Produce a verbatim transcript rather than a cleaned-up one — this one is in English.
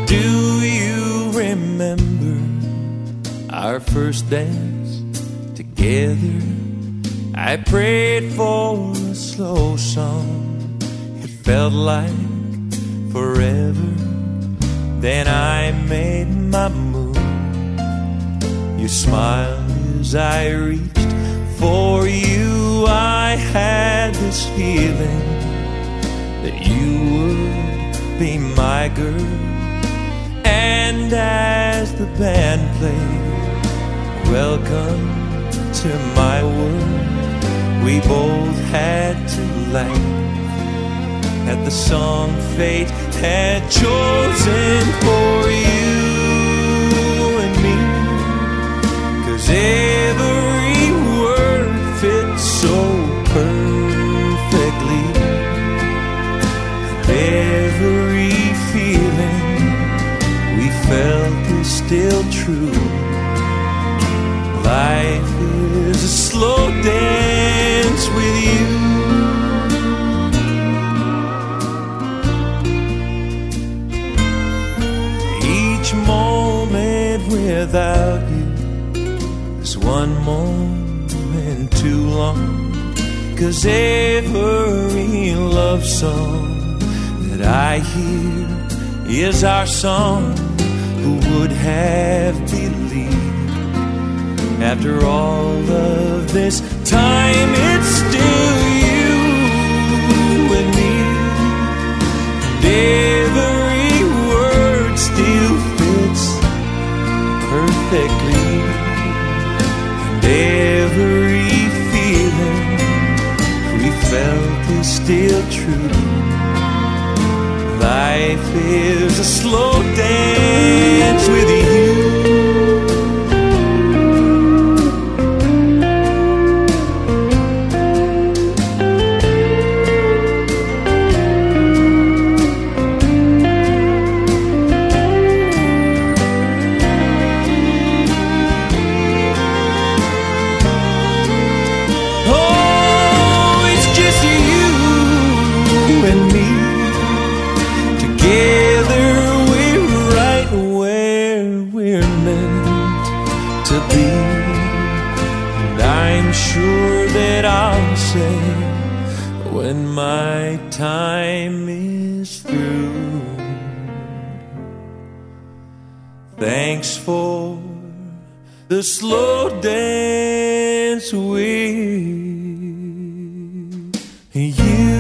Do you remember our first dance together? I prayed for a slow song. It felt like forever. Then I made my move. You smiled as I reached for you. I had this feeling that you would be my girl. And as the band played Welcome to My World, we both had to laugh at the song fate had chosen for you and me. 'Cause every word fits so perfectly, and every feeling we felt is still true. Life is a slow dance with you. Each moment without you is one moment too long. 'Cause every love song that I hear is our song. Who would have believed after all of this time it's still you and me? And every word still fits perfectly, and every feeling we felt is still true. Life is a slow dance with you. Oh, it's just you and me. Together we're right where we're meant to be. And I'm sure that I'll say when my time is through, thanks for the slow dance with you.